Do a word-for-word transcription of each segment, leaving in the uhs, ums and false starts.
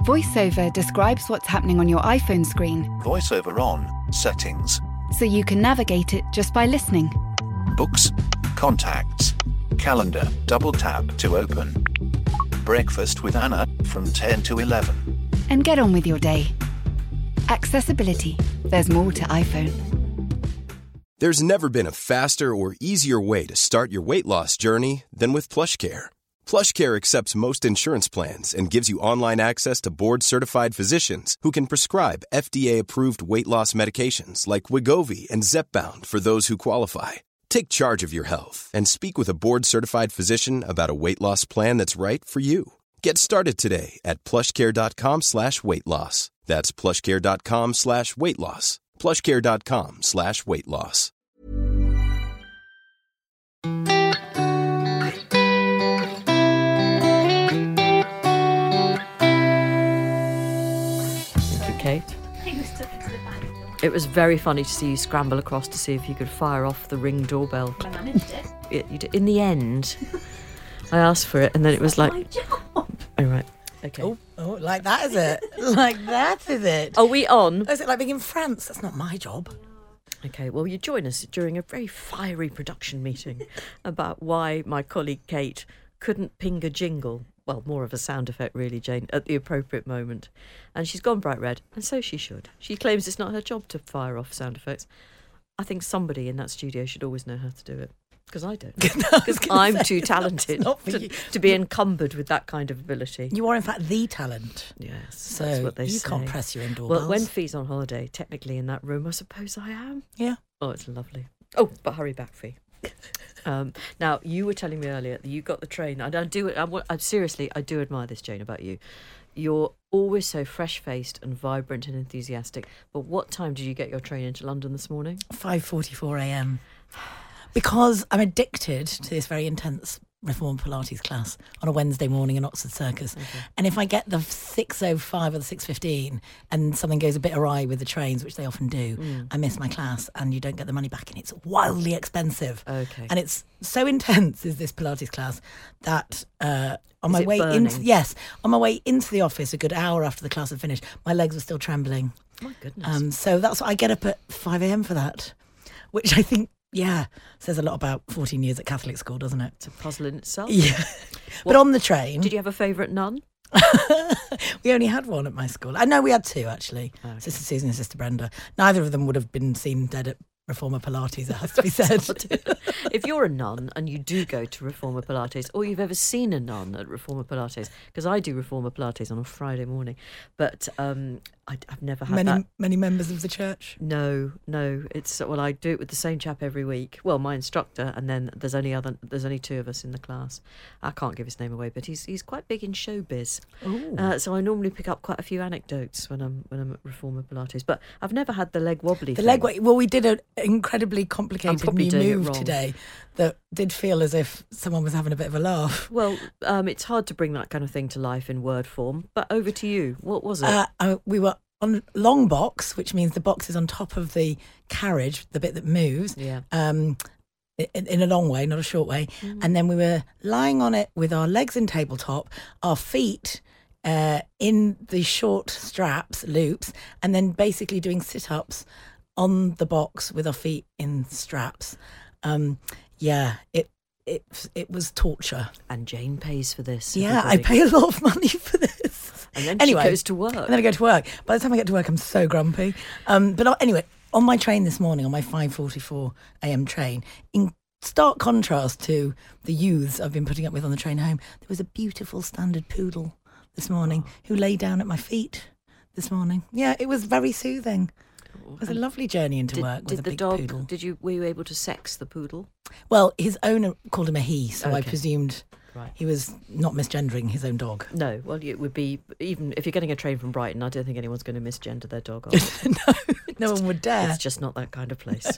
VoiceOver describes what's happening on your iPhone screen, VoiceOver on, settings, so you can navigate it just by listening. books, contacts, calendar, double tap to open. Breakfast with Anna from ten to eleven. And get on with your day. Accessibility. There's more to iPhone. There's never been a faster or easier way to start your weight loss journey than with PlushCare. PlushCare accepts most insurance plans and gives you online access to board-certified physicians who can prescribe F D A-approved weight loss medications like Wegovy and Zepbound for those who qualify. Take charge of your health and speak with a board-certified physician about a weight loss plan that's right for you. Get started today at plushcare.com slash weight loss. That's plushcare.com slash weight loss. plushcare.com slash weight loss. Kate. It was very funny to see you scramble across to see if you could fire off the Ring doorbell. I managed it. it you did. In the end, I asked for it, and then it was like, my job. "All right, okay." Oh, oh, like that is it? Like that is it? Are we on? Oh, is it like being in France? That's not my job. Okay, well, you join us during a very fiery production meeting about why my colleague Kate couldn't ping a jingle. Well, more of a sound effect, really, Jane, at the appropriate moment. And she's gone bright red, and so she should. She claims it's not her job to fire off sound effects. I think somebody in that studio should always know how to do it, because I don't. Because I'm say, too talented not for to, you. to be encumbered with that kind of ability. You are, in fact, the talent. Yes, So that's what they you say. can't press your indoor Well, bells. when Fee's on holiday, technically in that room, I suppose I am. Yeah. Oh, it's lovely. Oh, but hurry back, Fee. Um, now, you were telling me earlier that you got the train. And I do. I, I, seriously, I do admire this, Jane, about you. You're always so fresh-faced and vibrant and enthusiastic. But what time did you get your train into London this morning? five forty-four a.m. Because I'm addicted to this very intense Reform Pilates class on a Wednesday morning in Oxford Circus. Okay. And if I get the six oh five or the six fifteen and something goes a bit awry with the trains, which they often do, Mm. I miss my class and you don't get the money back and it's wildly expensive. Okay. And it's so intense, is this Pilates class, that uh, on Is my it way burning? into yes, on my way into the office, a good hour after the class had finished, my legs were still trembling. My goodness. Um, so that's I get up at five a.m. for that, which I think, yeah, says a lot about fourteen years at Catholic school, doesn't it? it's a puzzle in itself. Yeah. But on the train, Did you have a favourite nun? we only had one at my school. I know we had two, actually. Okay. Sister Susan and Sister Brenda. Neither of them would have been seen dead at Reformer Pilates, it has to be said. If you're a nun and you do go to Reformer Pilates, or you've ever seen a nun at Reformer Pilates, because I do Reformer Pilates on a Friday morning, but um, I, I've never had many, that. many members of the church. No, no. It's well, I do it with the same chap every week. Well, my instructor, and then there's only other. There's only two of us in the class. I can't give his name away, but he's he's quite big in showbiz. Uh, so I normally pick up quite a few anecdotes when I'm when I'm at Reformer Pilates. But I've never had the leg wobbly. The thing. leg, well, we did an incredibly I'm complicated probably new doing it move wrong. today that did feel as if someone was having a bit of a laugh. Well, um, it's hard to bring that kind of thing to life in word form. But over to you. What was it? Uh, uh, we were on long box, which means the box is on top of the carriage, the bit that moves. yeah. Um, in, in a long way, not a short way. Mm. And then we were lying on it with our legs in tabletop, our feet uh, in the short straps, loops, and then basically doing sit-ups on the box with our feet in straps. Um, yeah, it it it was torture. And Jane pays for this. Yeah, I everybody. pay a lot of money for this. And then Anyway, she goes to work. And then I go to work. By the time I get to work, I'm so grumpy. Um, but uh, anyway, on my train this morning, on my five forty-four a.m. train, in stark contrast to the youths I've been putting up with on the train home, there was a beautiful standard poodle this morning who lay down at my feet this morning. Yeah, it was very soothing. It was a lovely journey into Did, work with did a the big dog? poodle. Did you? Were you able to sex the poodle? Well, his owner called him a he, so I Okay. presumed Right. he was not misgendering his own dog. No. Well, it would be even if you're getting a train from Brighton. I don't think anyone's going to misgender their dog. Are they? no, no one would dare. It's just not that kind of place.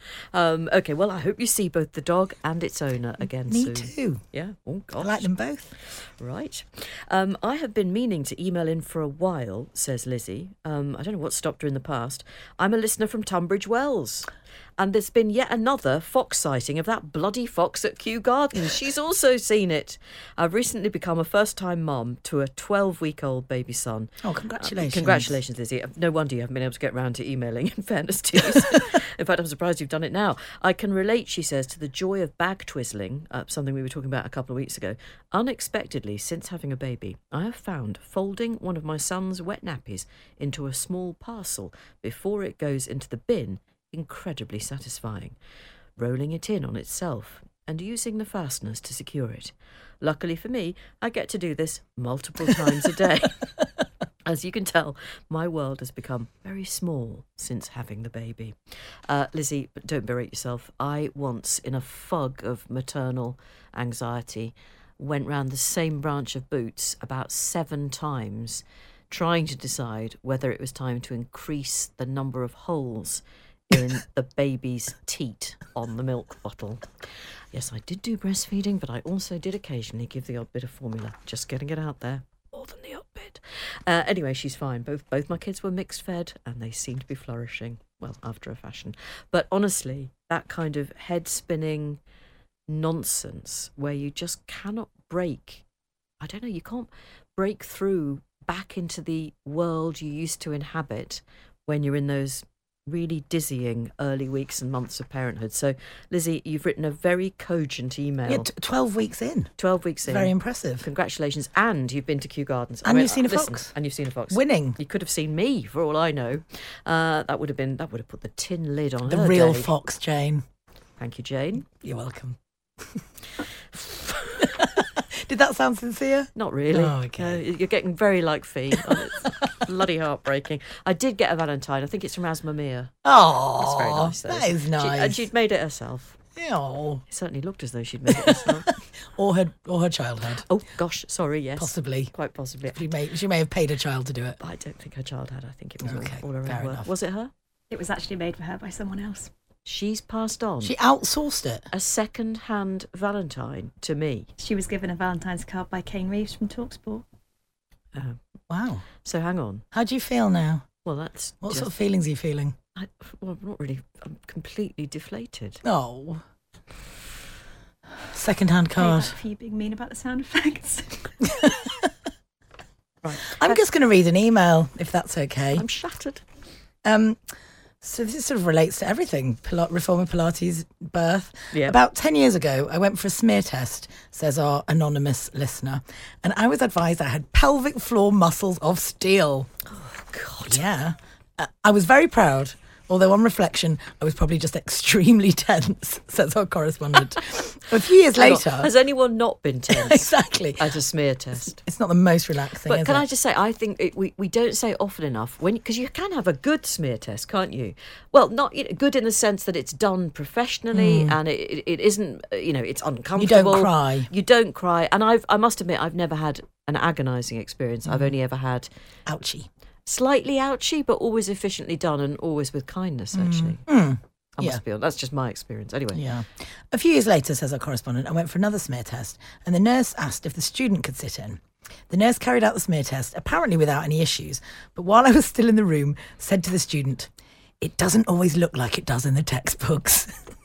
um, okay. Well, I hope you see both the dog and its owner again Me soon. too. Yeah. Oh I gosh. like them both. Right. Um, I have been meaning to email in for a while, says Lizzie. Um, I don't know what stopped her in the past. I'm a listener from Tunbridge Wells. And there's been yet another fox sighting of that bloody fox at Kew Gardens. She's also seen it. I've recently become a first-time mum to a twelve-week-old baby son. Oh, congratulations. Uh, congratulations, Lizzie. No wonder you haven't been able to get round to emailing, in fairness to you. In fact, I'm surprised you've done it now. I can relate, she says, to the joy of bag twizzling, uh, something we were talking about a couple of weeks ago. Unexpectedly, since having a baby, I have found folding one of my son's wet nappies into a small parcel before it goes into the bin incredibly satisfying. Rolling it in on itself and using the fasteners to secure it. Luckily for me, I get to do this multiple times a day. As you can tell, my world has become very small since having the baby. Uh, Lizzie, don't berate yourself. I once, in a fog of maternal anxiety, went round the same branch of Boots about seven times, trying to decide whether it was time to increase the number of holes in the baby's teat on the milk bottle. Yes, I did do breastfeeding, but I also did occasionally give the odd bit of formula. Just getting it out there. More than the odd bit. Uh, anyway, she's fine. Both both my kids were mixed fed and they seem to be flourishing. Well, after a fashion. But honestly, that kind of head spinning nonsense where you just cannot break, I don't know, you can't break through back into the world you used to inhabit when you're in those really dizzying early weeks and months of parenthood. So, Lizzie, you've written a very cogent email. Yeah, t- twelve weeks in. twelve weeks in. Very impressive. Congratulations. And you've been to Kew Gardens. And I mean, you've seen a listen, fox. And you've seen a fox. Winning. You could have seen me, for all I know. Uh, that would have been, that would have put the tin lid on The her real day. fox, Jane. Thank you, Jane. You're welcome. Did that sound sincere? Not really. Oh, okay. Uh, you're getting very like Fee. Oh, it's bloody heartbreaking. I did get a Valentine. I think it's from Asma Mir. Oh, That's very nice. Though. that is She, nice. and she'd made it herself. Oh. It certainly looked as though she'd made it herself. or her, or her child had. Oh gosh, sorry. Yes, Possibly. quite possibly. She may, she may have paid a child to do it. I don't think her child had. I think it was Okay, all, all her fair own work. enough. Was it her? It was actually made for her by someone else. She's passed on She outsourced it. a second-hand Valentine to me. She was given a Valentine's card by Kane Reeves from TalkSport. Uh, Wow. so hang on. How do you feel now? Well, that's What just, sort of feelings are you feeling? I, well, I'm not really. I'm completely deflated. Oh. Second-hand card. Payback for you being mean about the sound effects. Right. I'm just going to read an email, if that's okay. I'm shattered. Um, so this sort of relates to everything. Pil- Reformer Pilates birth. Yeah. About ten years ago, I went for a smear test, says our anonymous listener, and I was advised I had pelvic floor muscles of steel. Oh God. Yeah. Uh, I was very proud, although on reflection, I was probably just extremely tense, says our correspondent. A few years Hang on, later... has anyone not been tense exactly. at a smear test? It's not the most relaxing, But is can it? I just say, I think it, we, we don't say it often enough when because you can have a good smear test, can't you? Well, not you know, good in the sense that it's done professionally and it, it, it isn't, uh, you know, it's uncomfortable. cry. You don't cry. And I've I must admit, I've never had an agonising experience. I've only ever had Ouchie. slightly ouchy, but always efficiently done and always with kindness, actually. Mm. I Yeah. must be honest. That's just my experience. Anyway. Yeah. A few years later, says our correspondent, I went for another smear test and the nurse asked if the student could sit in. The nurse carried out the smear test, apparently without any issues, but while I was still in the room, said to the student, "It doesn't always look like it does in the textbooks."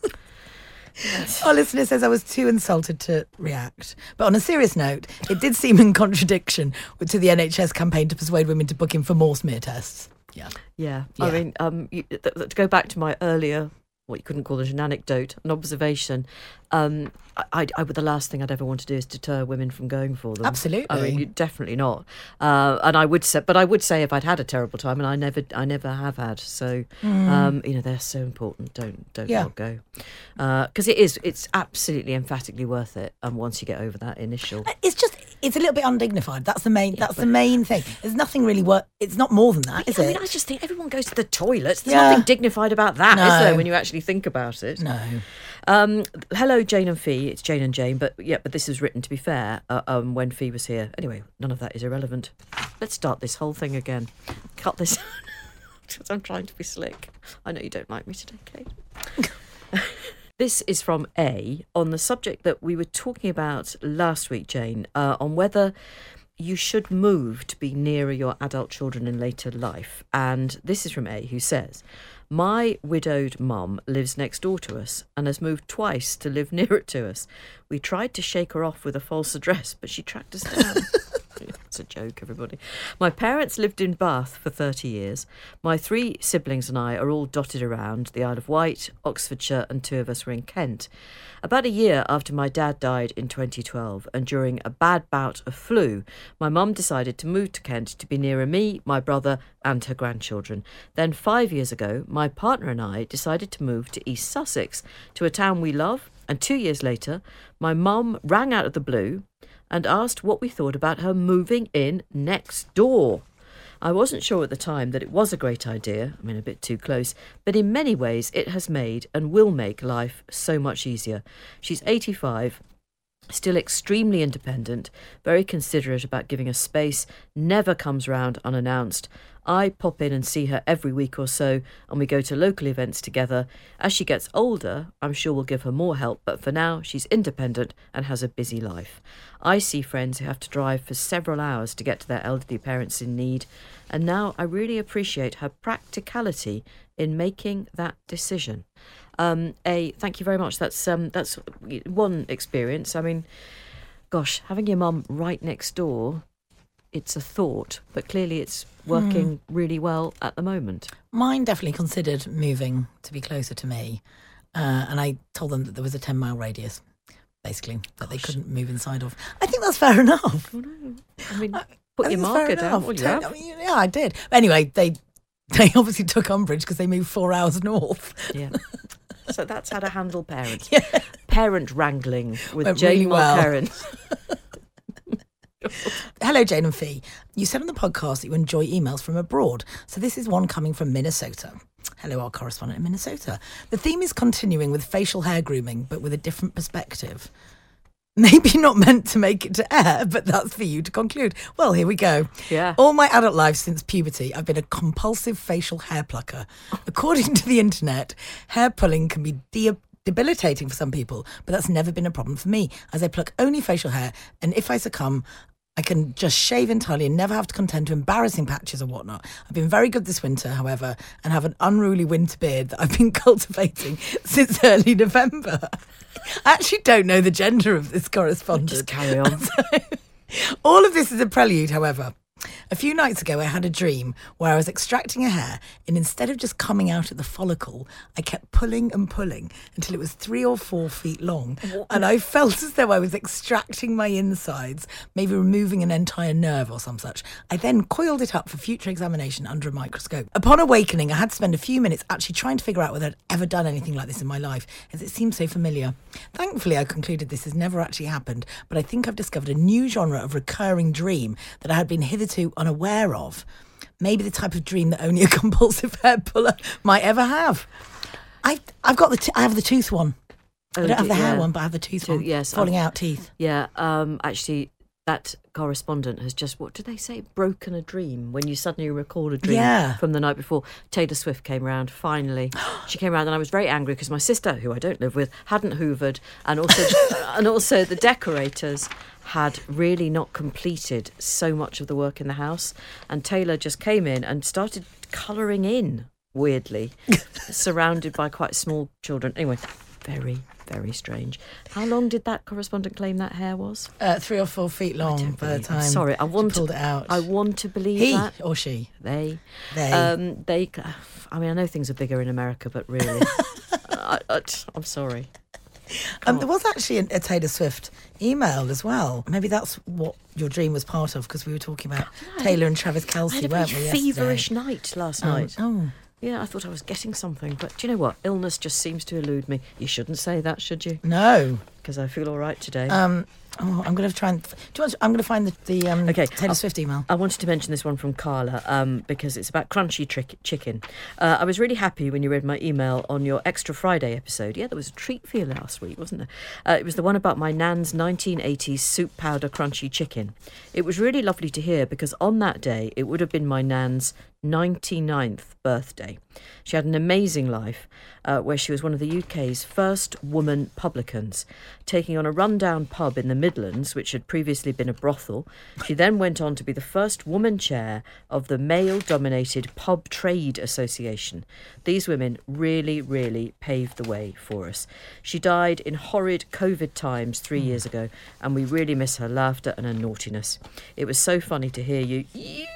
Our listener says I was too insulted to react. But on a serious note, it did seem in contradiction to the N H S campaign to persuade women to book in for more smear tests. Yeah. Yeah. Yeah. I mean, um, you, th- th- to go back to my earlier, what you couldn't call it an anecdote, an observation, um, I, I, I would the last thing I'd ever want to do is deter women from going for them. Absolutely. I mean, you- definitely not. Uh, and I would say, but I would say if I'd had a terrible time, and I never, I never have had. So, um, you know, they're so important. Don't, don't Yeah. not go, because it is, it's absolutely emphatically worth it. And once you get over that initial, It's just, it's a little bit undignified. That's the main, that's the main thing. There's nothing really work. It's not more than that, is I it? mean, I just think everyone goes to the toilets. There's Yeah. nothing dignified about that, is No. there? When you actually think about it. No. Um, hello, Jane and Fee. It's Jane and Jane, but yeah, but this is written to be fair. Uh, um, when Fee was here, anyway, none of that is irrelevant. Let's start this whole thing again. Cut this because I'm trying to be slick. I know you don't like me today, Kate. This is from A on the subject that we were talking about last week, Jane, uh, on whether you should move to be nearer your adult children in later life. And this is from A, who says, My widowed mum lives next door to us and has moved twice to live nearer to us. We tried to shake her off with a false address, but she tracked us down. It's a joke, everybody. My parents lived in Bath for thirty years. My three siblings and I are all dotted around the Isle of Wight, Oxfordshire, and two of us were in Kent. About a year after my dad died in twenty twelve, and during a bad bout of flu, my mum decided to move to Kent to be nearer me, my brother, and her grandchildren. Then five years ago, my partner and I decided to move to East Sussex, to a town we love, and two years later, my mum rang out of the blue and asked what we thought about her moving in next door. I wasn't sure at the time that it was a great idea, I mean a bit too close, but in many ways it has made and will make life so much easier. She's eighty-five, still extremely independent, very considerate about giving us space, never comes round unannounced. I pop in and see her every week or so, and we go to local events together. As she gets older, I'm sure we'll give her more help, but for now, she's independent and has a busy life. I see friends who have to drive for several hours to get to their elderly parents in need, and now I really appreciate her practicality in making that decision. Um, A, thank you very much. That's um, that's one experience. I mean, gosh, having your mum right next door, it's a thought, but clearly it's working mm. really well at the moment. Mine definitely considered moving to be closer to me, uh, and I told them that there was a ten mile radius, basically, that Gosh. they couldn't move inside of. I think that's fair enough. Oh, no. I mean, I, put I your marker down. What do you have? I mean, yeah, I did. Anyway, they they obviously took umbrage because they moved four hours north. Yeah. So that's how to handle parents. Yeah. Parent wrangling with Went Jane really well. Mulkerrin. Hello, Jane and Fee. You said on the podcast that you enjoy emails from abroad. So this is one coming from Minnesota. Hello, our correspondent in Minnesota. The theme is continuing with facial hair grooming, but with a different perspective. Maybe not meant to make it to air, but that's for you to conclude. Well, here we go. Yeah. All my adult life since puberty, I've been a compulsive facial hair plucker. According to the internet, hair pulling can be de- debilitating for some people, but that's never been a problem for me, as I pluck only facial hair, and if I succumb, I can just shave entirely and never have to contend to embarrassing patches or whatnot. I've been very good this winter, however, and have an unruly winter beard that I've been cultivating since early November. I actually don't know the gender of this correspondent. Just carry on. So, all of this is a prelude, however. A few nights ago, I had a dream where I was extracting a hair, and instead of just coming out at the follicle, I kept pulling and pulling until it was three or four feet long. And I felt as though I was extracting my insides, maybe removing an entire nerve or some such. I then coiled it up for future examination under a microscope. Upon awakening, I had to spend a few minutes actually trying to figure out whether I'd ever done anything like this in my life, as it seemed so familiar. Thankfully, I concluded this has never actually happened, but I think I've discovered a new genre of recurring dream that I had been hitherto unaware of. Maybe the type of dream that only a compulsive hair puller might ever have. I've I've got the t- I have the tooth one. Oh, I don't have the yeah. hair one, but I have the tooth Tooth, one. yes, falling I've- out teeth. Yeah, um, actually, that correspondent has just, what did they say, broken a dream when you suddenly recall a dream Yeah. from the night before. Taylor Swift came round, finally. She came round and I was very angry because my sister, who I don't live with, hadn't hoovered, and also and also the decorators had really not completed so much of the work in the house, and Taylor just came in and started colouring in, weirdly, surrounded by quite small children. Anyway, very, very strange. How long did that correspondent claim that hair was? Uh, three or four feet long don't by the believe- I'm time. sorry, I want she pulled to- it out. I want to believe he that. or she. They. They. Um, they. I mean, I know things are bigger in America, but really, I, I, I'm sorry. Um, there was actually a, a Taylor Swift email as well. Maybe that's what your dream was part of, because we were talking about Taylor and Travis I Kelce, had a very weren't we? yesterday? feverish night last Oh, night. oh. Yeah, I thought I was getting something, but do you know what? Illness just seems to elude me. You shouldn't say that, should you? No. Because I feel all right today. Um, oh, I'm going to try and. Do you want to, I'm going to find the, the um, Okay, Taylor I'll- Swift email. I wanted to mention this one from Carla um, because it's about crunchy trick- chicken. Uh, I was really happy when you read my email on your Extra Friday episode. Yeah, there was a treat for you last week, wasn't there? Uh, it was the one about my nan's nineteen eighties soup powder crunchy chicken. It was really lovely to hear because on that day it would have been my nan's ninety-ninth birthday. She had an amazing life uh, where she was one of the U K's first woman publicans, taking on a rundown pub in the Midlands, which had previously been a brothel. She then went on to be the first woman chair of the male-dominated Pub Trade Association. These women really, really paved the way for us. She died in horrid COVID times three mm. years ago, and we really miss her laughter and her naughtiness. It was so funny to hear you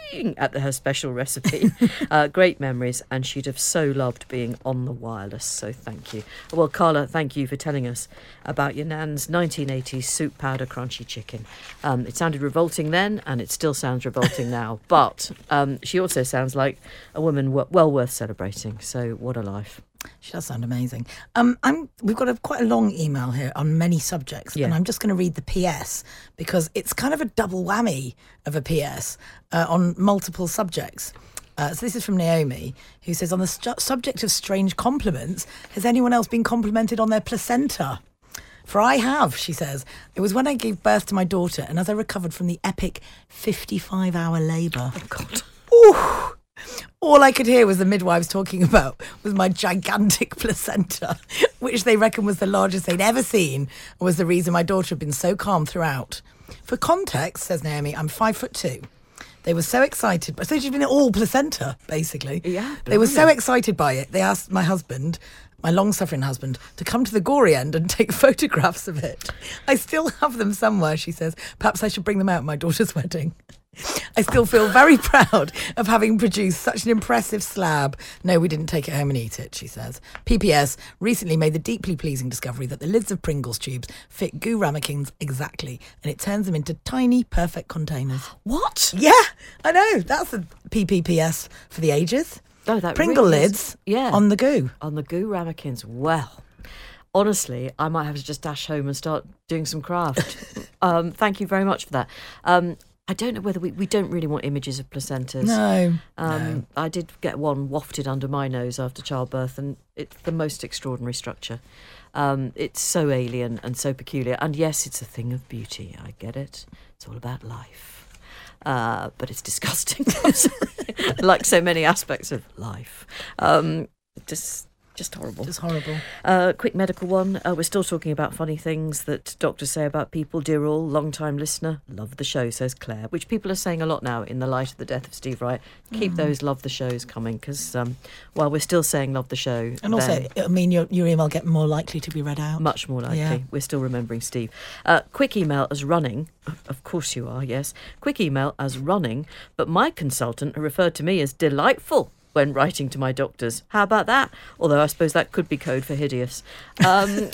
at the, her special recipe. uh, great memories, and she'd have so loved being on the wireless, so thank you. Well, Carla, thank you for telling us about your nan's nineteen eighties soup powder crunchy chicken. Um, it sounded revolting then, and it still sounds revolting now, but um, she also sounds like a woman w- well worth celebrating, so what a life. She does sound amazing. Um, I'm. We've got a quite a long email here on many subjects, yeah. and I'm just going to read the P S because it's kind of a double whammy of a P S uh, on multiple subjects. Uh, so this is from Naomi, who says, on the stu- subject of strange compliments, has anyone else been complimented on their placenta? For I have, she says. It was when I gave birth to my daughter, and as I recovered from the epic fifty-five hour labour. Oh, God. Ooh. All I could hear was the midwives talking about was my gigantic placenta, which they reckon was the largest they'd ever seen, and was the reason my daughter had been so calm throughout. For context, says Naomi, I'm five foot two. They were so excited, but so she's been all placenta, basically. Yeah. They were so excited by it, they asked my husband, my long-suffering husband, to come to the gory end and take photographs of it. I still have them somewhere, she says. Perhaps I should bring them out at my daughter's wedding. I still feel very proud of having produced such an impressive slab. No, we didn't take it home and eat it, she says. P P S recently made the deeply pleasing discovery that the lids of Pringles tubes fit goo ramekins exactly, and it turns them into tiny, perfect containers. What? Yeah, I know. That's a P P P S for the ages. Oh, that Pringle really lids is, yeah. on the goo. On the goo ramekins. Well, honestly, I might have to just dash home and start doing some craft. um, thank you very much for that. Um, I don't know whether we, we don't really want images of placentas. No, um, no. I did get one wafted under my nose after childbirth, and it's the most extraordinary structure. Um, it's so alien and so peculiar. And yes, it's a thing of beauty. I get it. It's all about life. Uh, but it's disgusting. I'm sorry. Like so many aspects of life. Um, just... Just horrible. Just horrible. Uh, quick medical one. Uh, we're still talking about funny things that doctors say about people. Dear all, long-time listener, love the show, says Claire, which people are saying a lot now in the light of the death of Steve Wright. Keep mm. those love the shows coming, because um, while we're still saying love the show... And also, I mean, your, your email get more likely to be read out. Much more likely. Yeah. We're still remembering Steve. Uh, quick email as running. Of course you are, yes. Quick email as running, but my consultant referred to me as delightful when writing to my doctors. How about that? Although I suppose that could be code for hideous. Um,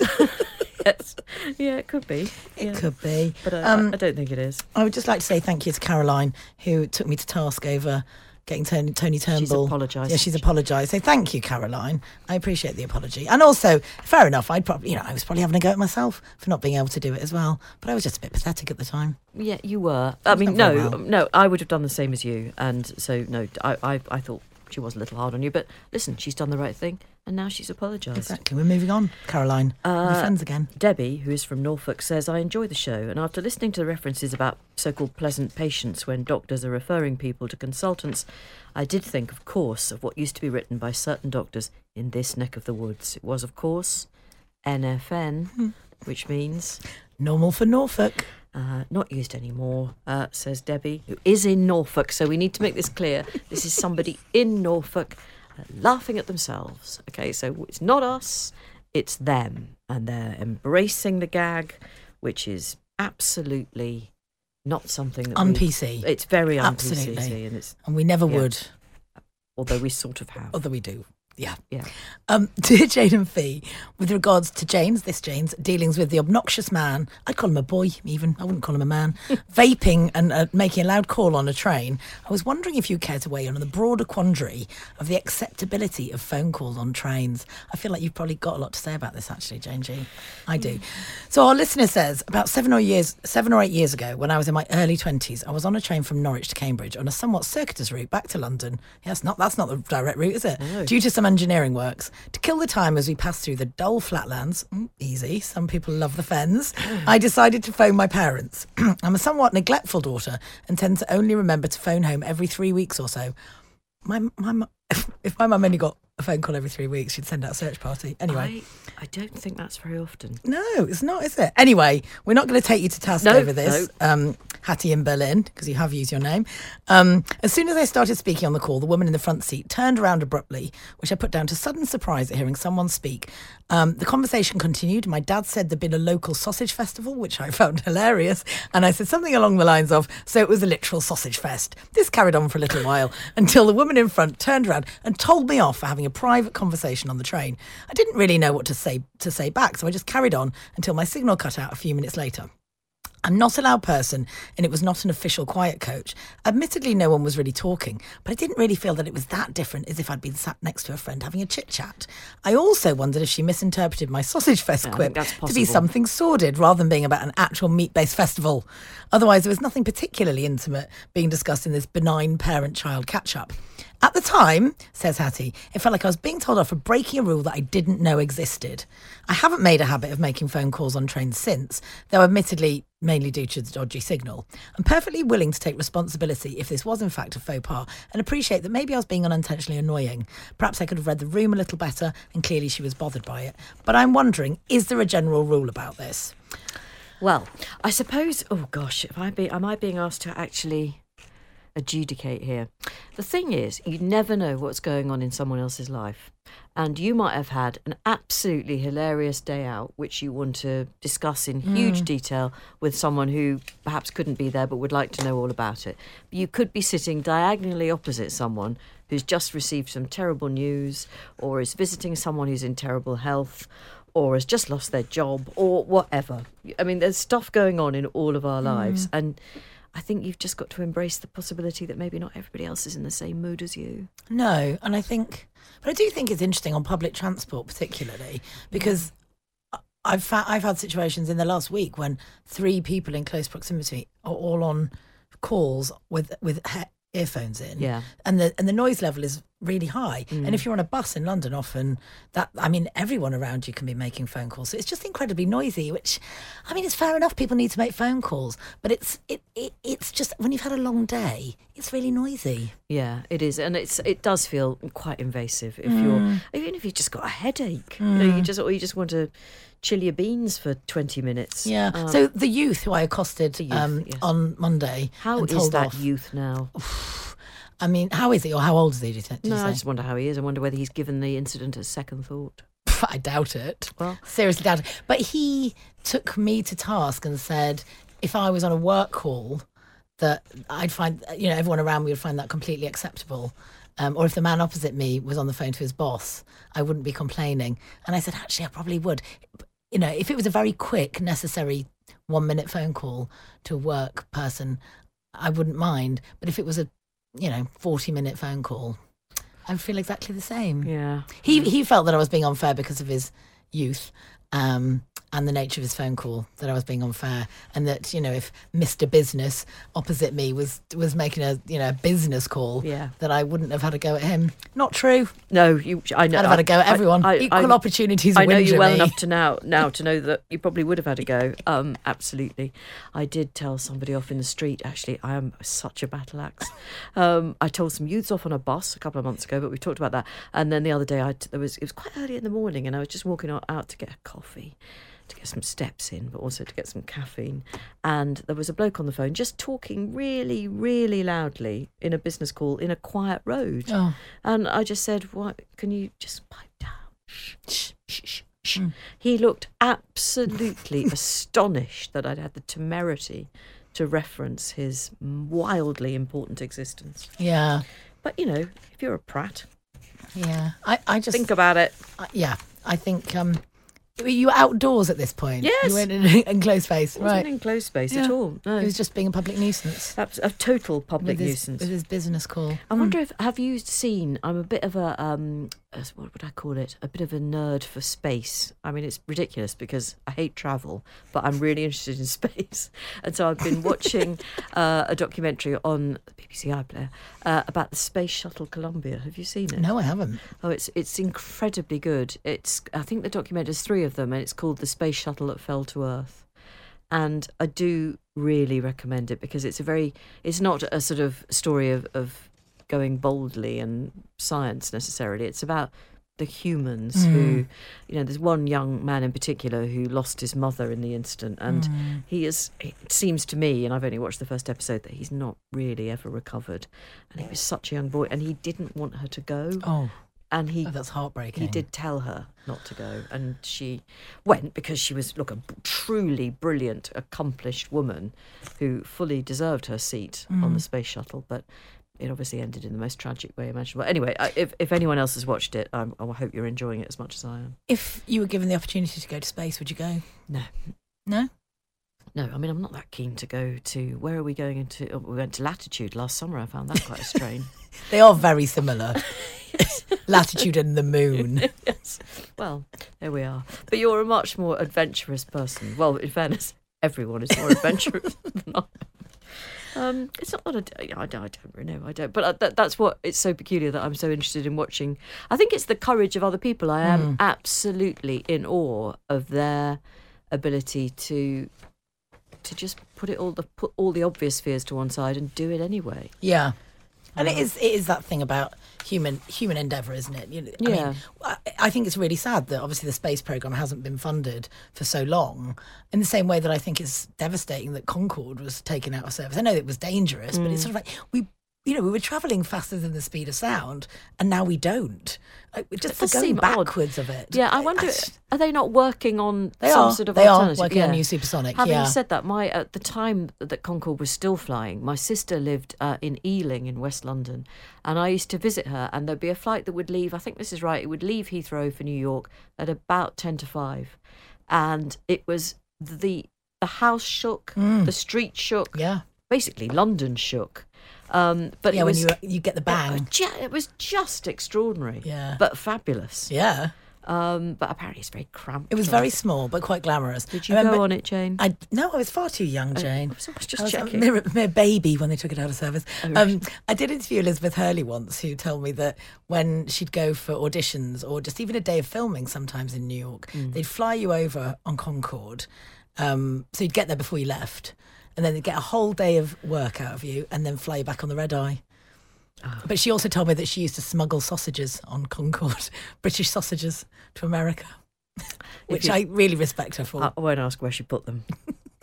yes. Yeah, it could be. It yeah. could be. But uh, um, I don't think it is. I would just like to say thank you to Caroline, who took me to task over getting Tony, Tony Turnbull. She's apologised. Yeah, she's apologised. So thank you, Caroline. I appreciate the apology. And also, fair enough, I'd probably, you know, I was probably having a go at myself for not being able to do it as well. But I was just a bit pathetic at the time. Yeah, you were. I mean, not very no, well. no, I would have done the same as you. And so, no, I, I, I thought she was a little hard on you, but listen, she's done the right thing, and now she's apologised. Exactly. We're moving on, Caroline. Uh, We're friends again. Debbie, who is from Norfolk, says, I enjoy the show, and after listening to the references about so-called pleasant patients when doctors are referring people to consultants, I did think, of course, of what used to be written by certain doctors in this neck of the woods. It was, of course, N F N, hmm. which means... Normal for Norfolk. Uh, not used anymore, uh, says Debbie, who is in Norfolk. So we need to make this clear. This is somebody in Norfolk uh, laughing at themselves. Okay, so it's not us, it's them. And they're embracing the gag, which is absolutely not something that Un-P C. We, it's very Absolutely. un-P C. And, it's, and we never yeah. would. Although we sort of have. Although we do. Yeah. Yeah. Um, dear Jane and Fee, with regards to Jane's, this Jane's, dealings with the obnoxious man, I'd call him a boy even, I wouldn't call him a man, vaping and uh, making a loud call on a train, I was wondering if you care to weigh in on the broader quandary of the acceptability of phone calls on trains. I feel like you've probably got a lot to say about this, actually, Jane G. I do. So our listener says, about seven or years, seven or eight years ago, when I was in my early twenties, I was on a train from Norwich to Cambridge on a somewhat circuitous route back to London. Yes, not that's not the direct route, is it? No. Due to some engineering works. To kill the time as we passed through the dull flatlands, mm, easy, some people love the fens, I decided to phone my parents. I'm a somewhat neglectful daughter and tend to only remember to phone home every three weeks or so. My, my, if my mum only got a phone call every three weeks. She'd send out a search party. Anyway. I, I don't think that's very often. No, it's not, is it? Anyway, we're not going to take you to task No, over this, no. um, Hattie in Berlin, because you have used your name. Um, as soon as I started speaking on the call, the woman in the front seat turned around abruptly, which I put down to sudden surprise at hearing someone speak. Um, the conversation continued. My dad said there'd been a local sausage festival, which I found hilarious. And I said something along the lines of, so it was a literal sausage fest. This carried on for a little while until the woman in front turned around and told me off for having a private conversation on the train. I didn't really know what to say to say back, so I just carried on until my signal cut out a few minutes later. I'm not a loud person, and it was not an official quiet coach. Admittedly, no one was really talking, but I didn't really feel that it was that different as if I'd been sat next to a friend having a chit-chat. I also wondered if she misinterpreted my sausage fest Yeah, I quip think that's to be possible. something sordid rather than being about an actual meat-based festival. Otherwise, there was nothing particularly intimate being discussed in this benign parent-child catch-up. At the time, says Hattie, it felt like I was being told off for breaking a rule that I didn't know existed. I haven't made a habit of making phone calls on trains since, though admittedly mainly due to the dodgy signal. I'm perfectly willing to take responsibility if this was in fact a faux pas and appreciate that maybe I was being unintentionally annoying. Perhaps I could have read the room a little better and clearly she was bothered by it. But I'm wondering, is there a general rule about this? Well, I suppose, oh gosh, if I be, am I being asked to actually adjudicate here? The thing is, you never know what's going on in someone else's life. And you might have had an absolutely hilarious day out, which you want to discuss in huge detail with someone who perhaps couldn't be there but would like to know all about it. But you could be sitting diagonally opposite someone who's just received some terrible news, or is visiting someone who's in terrible health, or has just lost their job, or whatever. I mean, there's stuff going on in all of our lives. And I think you've just got to embrace the possibility that maybe not everybody else is in the same mood as you. No, and I think, but I do think it's interesting on public transport particularly, because I've fa- I've had situations in the last week when three people in close proximity are all on calls with with he- earphones in, Yeah. and the and the noise level is really high. And if you're on a bus in London, often that I mean everyone around you can be making phone calls, so it's just incredibly noisy. Which, I mean, it's fair enough. People need to make phone calls, but it's it, it it's just when you've had a long day, it's really noisy. Yeah, it is, and it's it does feel quite invasive if you're even if you've just got a headache, you know, you just or you just want to chill your beans for twenty minutes. Yeah. Um, so the youth who I accosted youth, um, yes. on Monday, how and is told that off, youth now? I mean, how is he, or how old is he? Do you, th- do No, you I say? just wonder how he is. I wonder whether he's given the incident a second thought. I doubt it. Well, Seriously doubt it. But he took me to task and said if I was on a work call, that I'd find, you know, everyone around me would find that completely acceptable. Um, or if the man opposite me was on the phone to his boss, I wouldn't be complaining. And I said, actually, I probably would. You know, if it was a very quick, necessary one-minute phone call to a work person, I wouldn't mind. But if it was a, you know, forty-minute phone call, I would feel exactly the same. yeah. He he felt that I was being unfair because of his youth, um, and the nature of his phone call, that I was being unfair, and that, you know, if Mister Business opposite me was was making a, you know, a business call, Yeah. that I wouldn't have had a go at him. Not true. No, you. I know. I'd have had a go at I- everyone. I- Equal I- opportunities. I know whinge you at well me. enough to now now to know that you probably would have had a go. Um, absolutely. I did tell somebody off in the street. Actually, I am such a battle axe. Um, I told some youths off on a bus a couple of months ago, but we talked about that. And then the other day, I there was it was quite early in the morning, and I was just walking out, out to get a coffee, to get some steps in, but also to get some caffeine. And there was a bloke on the phone just talking really, really loudly in a business call in a quiet road. Oh. And I just said, "What? Can you just pipe down?" Shh, shh, shh, shh, shh. Mm. He looked absolutely astonished that I'd had the temerity to reference his wildly important existence. Yeah, But, you know, if you're a prat, yeah. I, I just think about it. uh, yeah. I think um, were you outdoors at this point? Yes. You went in an enclosed space, It wasn't right? in closed space at Yeah. all. No. He was just being a public nuisance. That's a total public with his, nuisance. with his business call. I wonder if, have you seen, I'm a bit of a, um, a- what would I call it? A bit of a nerd for space. I mean, it's ridiculous because I hate travel, but I'm really interested in space. And so I've been watching uh, a documentary on the B B C iPlayer uh, about the Space Shuttle Columbia. Have you seen it? No, I haven't. Oh, it's it's incredibly good. It's I think the documentary, there's three of them, and it's called The Space Shuttle That Fell to Earth. And I do really recommend it because it's a very, it's not a sort of story of, of going boldly and science necessarily. It's about the humans who, you know, there's one young man in particular who lost his mother in the incident, and Mm. he is, it seems to me, and I've only watched the first episode, that he's not really ever recovered. And he was such a young boy, and he didn't want her to go. Oh, And he oh, that's heartbreaking. he did tell her not to go, and she went because she was, look, a b- truly brilliant, accomplished woman who fully deserved her seat on the space shuttle. But it obviously ended in the most tragic way imaginable. Anyway, I- if if anyone else has watched it, um, I hope you're enjoying it as much as I am. If you were given the opportunity to go to space, would you go? No. No? No, I mean, I'm not that keen to go to, where are we going into? Oh, we went to Latitude last summer. I found that quite a strain. They are very similar. Latitude and the moon. Yes. Well, there we are. But you're a much more adventurous person. Well, in fairness, everyone is more adventurous than I am. Um, it's not that I, I, I don't really know. I don't. But that, that's what it's so peculiar that I'm so interested in watching. I think it's the courage of other people. I am absolutely in awe of their ability to to just put it all the put all the obvious fears to one side and do it anyway. Yeah. And it is it is that thing about human human endeavour, isn't it? You know, I Yeah. mean, I, I think it's really sad that obviously the space programme hasn't been funded for so long, in the same way that I think it's devastating that Concorde was taken out of service. I know it was dangerous, but it's sort of like we, you know, we were travelling faster than the speed of sound, and now we don't. Like, just It the does going seem odd. backwards of it. Yeah, I wonder, just- are they not working on They some are. sort of They are alternative? working on new supersonic, Having yeah. said that, my at the time that Concorde was still flying, my sister lived uh, in Ealing in West London, and I used to visit her, and there'd be a flight that would leave, I think this is right, it would leave Heathrow for New York at about ten to five, and it was the the house shook, the street shook, Yeah. basically London shook. Um, but Yeah, it when was, you you get the it was bang. ju- it was just extraordinary, Yeah. but fabulous. Yeah. Um, but apparently it's very cramped. It was right? very small, but quite glamorous. Did you I remember- go on it, Jane? I no, I was far too young, Jane. I was- I was just I was a checking. mere, mere baby when they took it out of service. Oh, um, I did interview Elizabeth Hurley once, who told me that when she'd go for auditions or just even a day of filming, sometimes in New York, Mm. they'd fly you over on Concorde, um, so you'd get there before you left, and then they'd get a whole day of work out of you, and then fly you back on the red eye. But she also told me that she used to smuggle sausages on Concorde, British sausages, to America, which you- I really respect her for. I won't ask where she put them.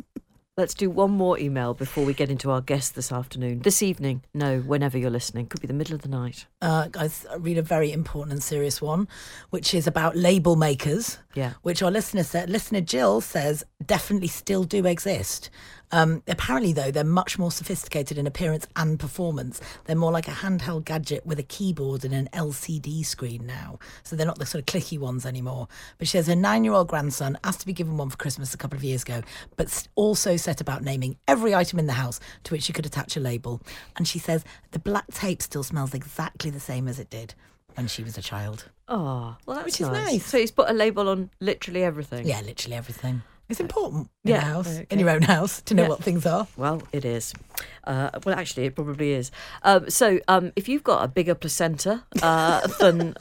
Let's do one more email before we get into our guest this afternoon. This evening. No, whenever you're listening. Could be the middle of the night. Uh, guys, I read a very important and serious one, which is about label makers. Yeah. Which our listener said, listener Jill says definitely still do exist. Um, apparently, though, they're much more sophisticated in appearance and performance. They're more like a handheld gadget with a keyboard and an L C D screen now. So they're not the sort of clicky ones anymore. But she says her nine-year-old grandson asked to be given one for Christmas a couple of years ago, but s- also set about naming every item in the house to which she could attach a label. And she says the black tape still smells exactly the same as it did when she was a child. Oh, well, that's Which is nice. nice. So he's put a label on literally everything. Yeah, literally everything. It's important in Yeah, a house, okay. in your own house, to know Yeah. what things are. Well, it is. Uh, well, actually, it probably is. Um, so, um, if you've got a bigger placenta uh, than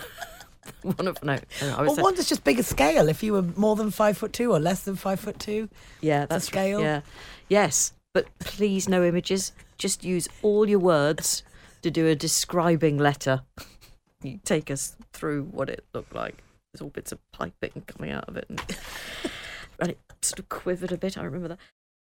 one of no, no, I was Or saying- one that's just bigger scale. If you were more than five foot two or less than five foot two, yeah, that's scale. Yeah, yes, but please, no images. Just use all your words to do a describing letter. You take us through what it looked like. There's all bits of piping coming out of it, and, and it sort of quivered a bit. I remember that.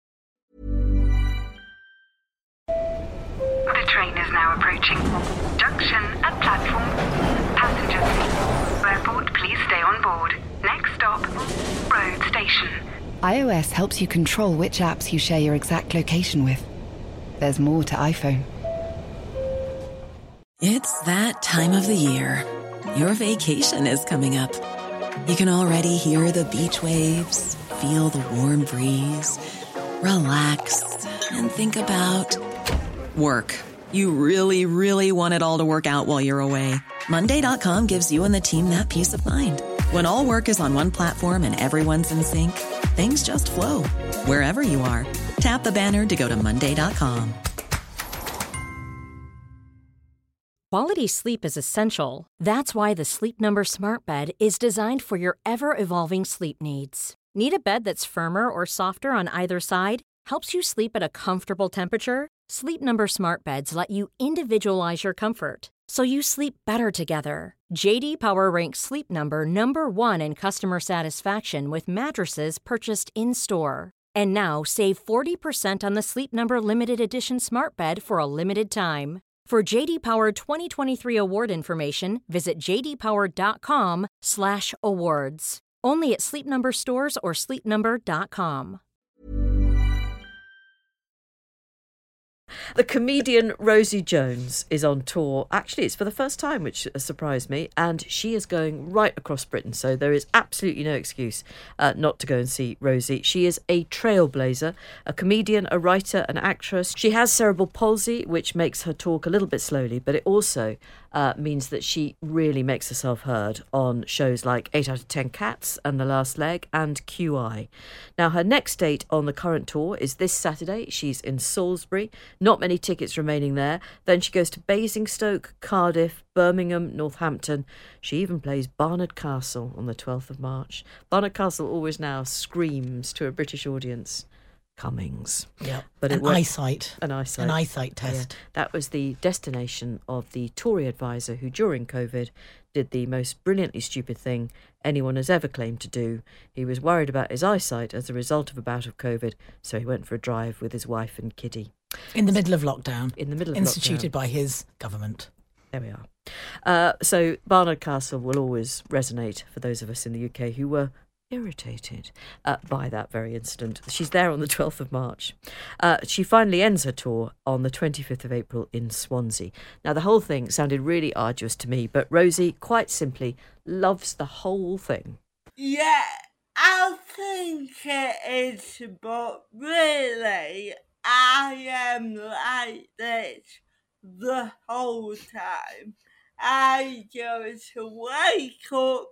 The train is now approaching. Junction at platform. Passengers, airport, please stay on board. Next stop, road station. iOS helps you control which apps you share your exact location with. There's more to iPhone. It's that time of the year. Your vacation is coming up. You can already hear the beach waves, feel the warm breeze, relax, and think about work. You really, really want it all to work out while you're away. Monday dot com gives you and the team that peace of mind. When all work is on one platform and everyone's in sync, things just flow. Wherever you are, tap the banner to go to Monday dot com. Quality sleep is essential. That's why the Sleep Number Smart Bed is designed for your ever-evolving sleep needs. Need a bed that's firmer or softer on either side? Helps you sleep at a comfortable temperature? Sleep Number Smart Beds let you individualize your comfort so you sleep better together. J D Power ranks Sleep Number number one in customer satisfaction with mattresses purchased in-store. And now save forty percent on the Sleep Number limited edition smart bed for a limited time. For J D Power twenty twenty-three award information, visit j d power dot com slash awards. Only at Sleep Number stores or sleep number dot com. The comedian Rosie Jones is on tour. Actually, it's for the first time, which surprised me, and she is going right across Britain, so there is absolutely no excuse uh, not to go and see Rosie. She is a trailblazer, a comedian, a writer, an actress. She has cerebral palsy, which makes her talk a little bit slowly, but it also uh, means that she really makes herself heard on shows like eight out of ten Cats and The Last Leg and Q I. Now, her next date on the current tour is this Saturday. She's in Salisbury. Not many tickets remaining there. Then she goes to Basingstoke, Cardiff, Birmingham, Northampton. She even plays Barnard Castle on the twelfth of March. Barnard Castle always now screams to a British audience, Cummings. Yeah, but an it went, eyesight. An eyesight. An eyesight test. Yeah. That was the destination of the Tory advisor who, during COVID, did the most brilliantly stupid thing anyone has ever claimed to do. He was worried about his eyesight as a result of a bout of COVID, so he went for a drive with his wife and kiddie. In the middle of lockdown. In the middle of Instituted lockdown. by his government. There we are. Uh, so Barnard Castle will always resonate for those of us in the U K who were irritated uh, by that very incident. She's there on the twelfth of March. Uh, she finally ends her tour on the twenty-fifth of April in Swansea. Now, the whole thing sounded really arduous to me, but Rosie, quite simply, loves the whole thing. Yeah, I think it is, but really, I am like this the whole time. I just wake up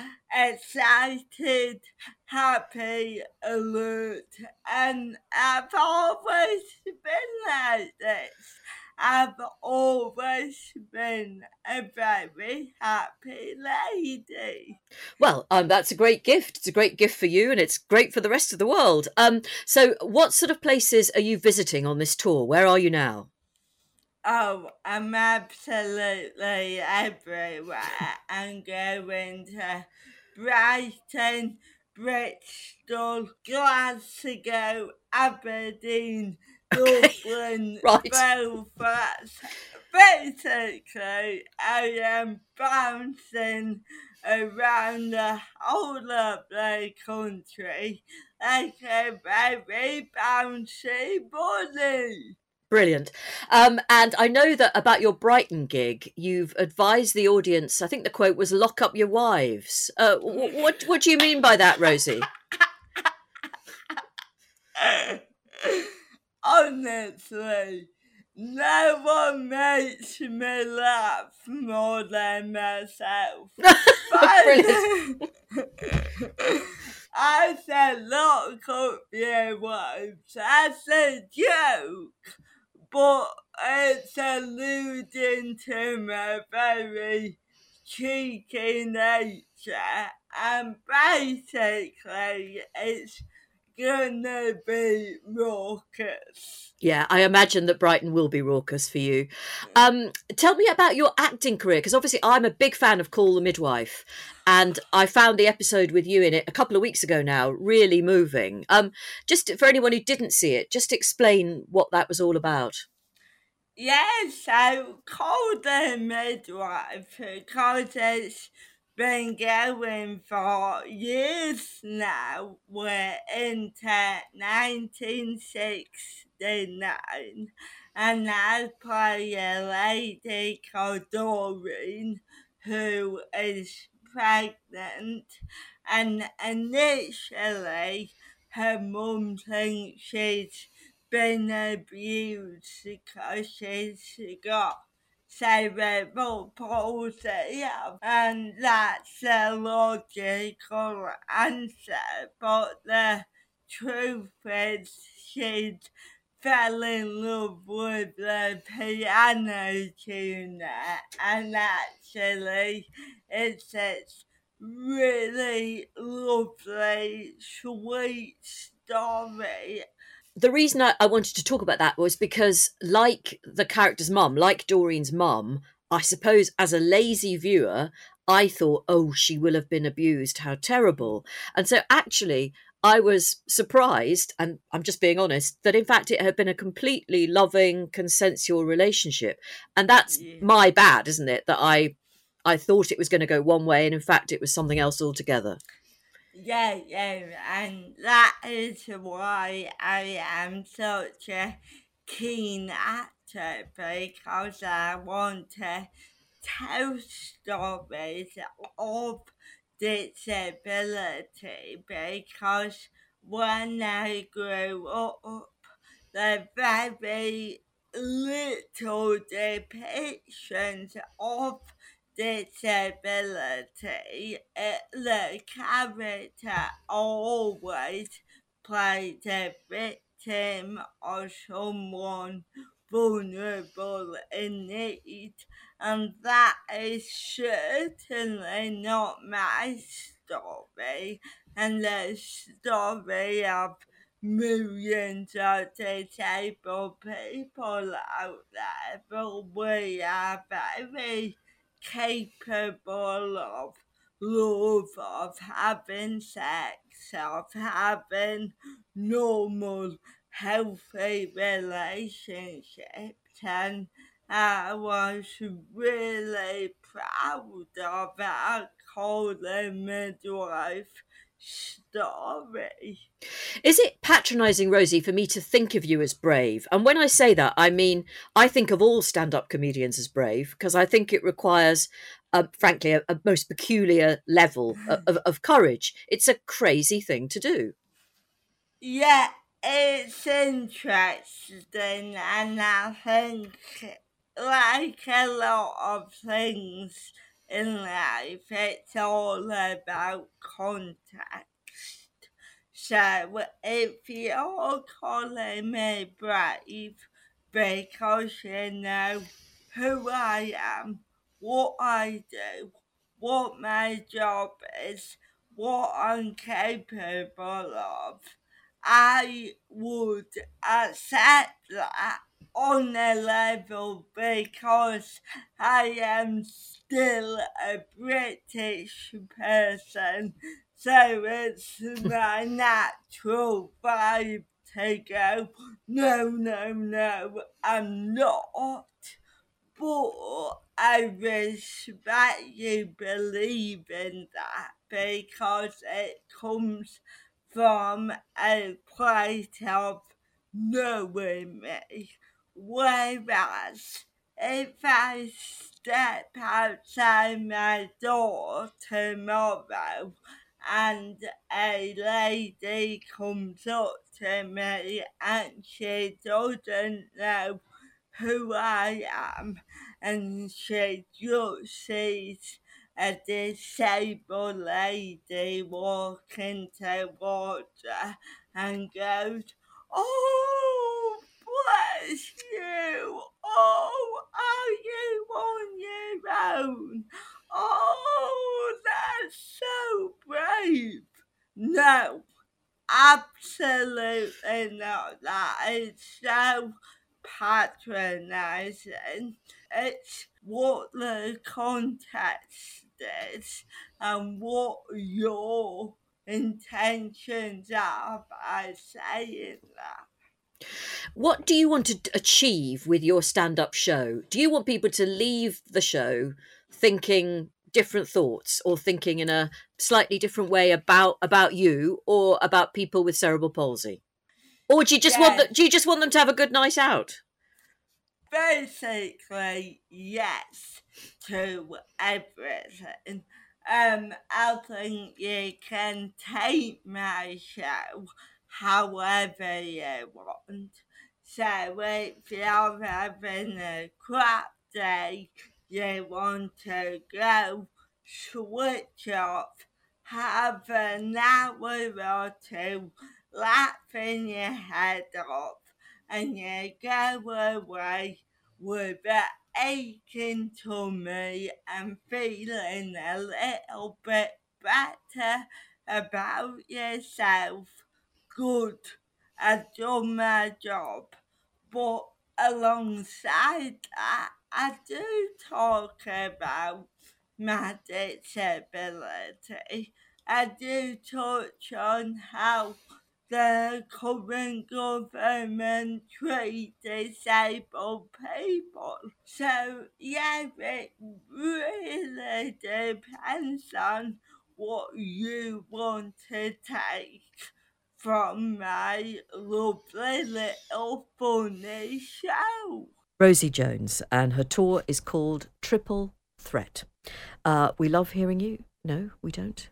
excited, happy, alert, and I've always been like this. I've always been a very happy lady. Well, um, that's a great gift. It's a great gift for you, and it's great for the rest of the world. Um, so what sort of places are you visiting on this tour? Where are you now? Oh, I'm absolutely everywhere. I'm going to Brighton, Bristol, Glasgow, Aberdeen, Dublin, right. Belfast. Basically, I am bouncing around the whole of the country like a very bouncy bunny. Brilliant. Um, and I know that about your Brighton gig, you've advised the audience, I think the quote was, lock up your wives. Uh, w- what, what do you mean by that, Rosie? Honestly, no one makes me laugh more than myself. Brilliant. I said lock up your wives as a joke, but it's alluding to my very cheeky nature, and basically it's gonna be raucous. Yeah, I imagine that Brighton will be raucous for you. Um, tell me about your acting career, because obviously I'm a big fan of Call the Midwife, and I found the episode with you in it a couple of weeks ago now really moving. Um, just for anyone who didn't see it, just explain what that was all about. Yes, so Call the Midwife, because it's been going for years now. We're into nineteen sixty-nine, and I play a lady called Doreen who is pregnant, and initially her mum thinks she's been abused because she's got cerebral palsy, and that's a logical answer, but the truth is she fell in love with the piano tuner, and actually it's a really lovely, sweet story. The reason I, I wanted to talk about that was because, like the character's mum, like Doreen's mum, I suppose as a lazy viewer, I thought, oh, she will have been abused. How terrible. And so actually, I was surprised, and I'm just being honest, that in fact it had been a completely loving, consensual relationship. And that's Yeah. my bad, isn't it? That I I thought it was going to go one way, and in fact it was something else altogether. Yeah, yeah, and that is why I am such a keen actor, because I want to tell stories of disability, because when I grew up, the very little depictions of disability, uh, the character always played a victim or someone vulnerable in need, and that is certainly not my story, and the story of millions of disabled people out there, but we are very capable of love, of having sex, of having normal, healthy relationships, and I was really proud of our Colin midwife story. Is it patronising, Rosie, for me to think of you as brave? And when I say that, I mean, I think of all stand-up comedians as brave, because I think it requires, uh, frankly, a, a most peculiar level of, of, of courage. It's a crazy thing to do. Yeah, it's interesting, and I think, like a lot of things in life, it's all about context. So if you're calling me brave because you know who I am, what I do, what my job is, what I'm capable of, I would accept that on a level, because I am still a British person, so it's my natural vibe to go, no, no, no, I'm not. But I respect you believing that, because it comes from a place of knowing me. Whereas if I step outside my door tomorrow and a lady comes up to me and she doesn't know who I am, and she just sees a disabled lady walking towards her and goes, oh, bless you, oh, are you on your own? Oh, that's so brave. No, absolutely not. That is so patronising. It's what the context is and what your intentions are by saying that. What do you want to achieve with your stand-up show? Do you want people to leave the show thinking different thoughts, or thinking in a slightly different way about about you or about people with cerebral palsy? Or do you just Yes. want the, do you just want them to have a good night out? Basically, yes to everything. Um, I think you can take my show however you want. So if you're having a crap day, you want to go, switch off, have an hour or two laughing your head off, and you go away with an aching tummy and feeling a little bit better about yourself. Good, I've done my job. But alongside that, I do talk about my disability. I do touch on how the current government treat disabled people. So yeah, it really depends on what you want to take from my lovely little funny show. Rosie Jones, and her tour is called Triple Threat. Uh, we love hearing you. No, we don't.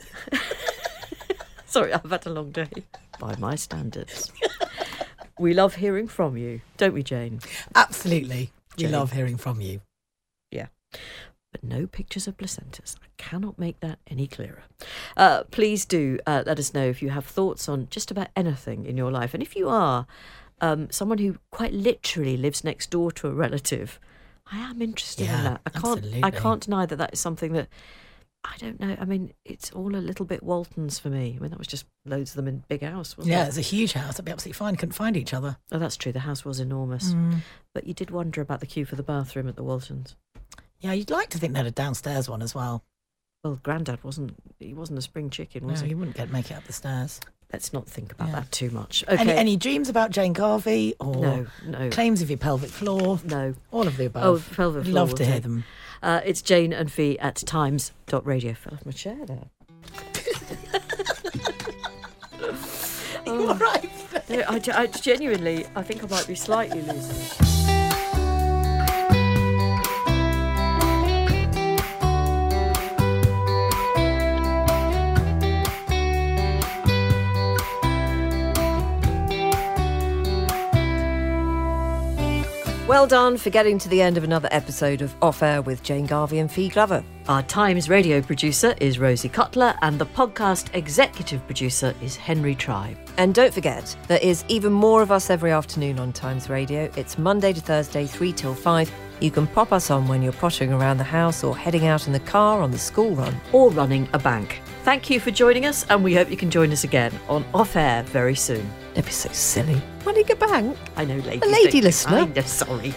Sorry, I've had a long day by my standards. We love hearing from you, don't we, Jane? Absolutely. We Jane. love hearing from you. Yeah. But no pictures of placentas. I cannot make that any clearer. Uh, please do uh, let us know if you have thoughts on just about anything in your life. And if you are um, someone who quite literally lives next door to a relative, I am interested Yeah, in that. I can't. absolutely. I can't deny that that is something that I don't know. I mean, it's all a little bit Waltons for me. I mean, that was just loads of them in a big house, wasn't Yeah, it? it's a huge house. It'd be absolutely fine. Couldn't find each other. Oh, that's true. The house was enormous. Mm. But you did wonder about the queue for the bathroom at the Waltons. Yeah, you'd like to think they had a downstairs one as well. Well, Grandad wasn't. He wasn't a spring chicken, was No, he? he wouldn't get make it up the stairs. Let's not think about Yeah. that too much. Okay. Any, any dreams about Jane Garvey or No, no. claims of your pelvic floor? No. All of the above. Oh, pelvic floor, Love to we'll hear take. them. Uh, it's Jane and Fee at times dot radio. Fell off my chair there. You all right? No, I, I genuinely, I think I might be slightly losing it. Well done for getting to the end of another episode of Off Air with Jane Garvey and Fee Glover. Our Times radio producer is Rosie Cutler, and the podcast executive producer is Henry Tribe. And don't forget, there is even more of us every afternoon on Times Radio. It's Monday to Thursday, three till five. You can pop us on when you're pottering around the house or heading out in the car on the school run. Or running a bank. Thank you for joining us, and we hope you can join us again on Off Air very soon. Don't be so silly. Running a bank? I know, ladies. A lady don't- listener. I'm just sorry.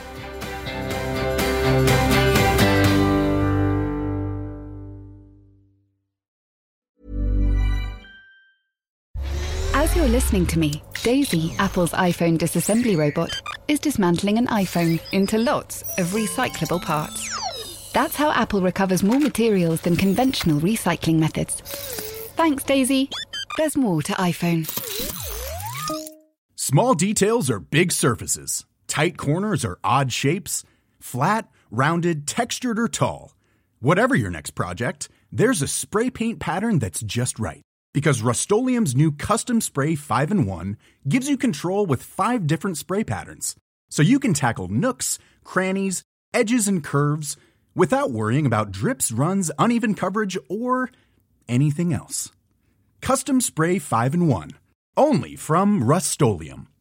As you're listening to me, Daisy, Apple's iPhone disassembly robot, is dismantling an iPhone into lots of recyclable parts. That's how Apple recovers more materials than conventional recycling methods. Thanks, Daisy. There's more to iPhone. Small details are big surfaces. Tight corners are odd shapes. Flat, rounded, textured, or tall. Whatever your next project, there's a spray paint pattern that's just right. Because Rust-Oleum's new Custom Spray five in one gives you control with five different spray patterns. So you can tackle nooks, crannies, edges, and curves without worrying about drips, runs, uneven coverage, or anything else. Custom Spray five in one. Only from Rust-Oleum.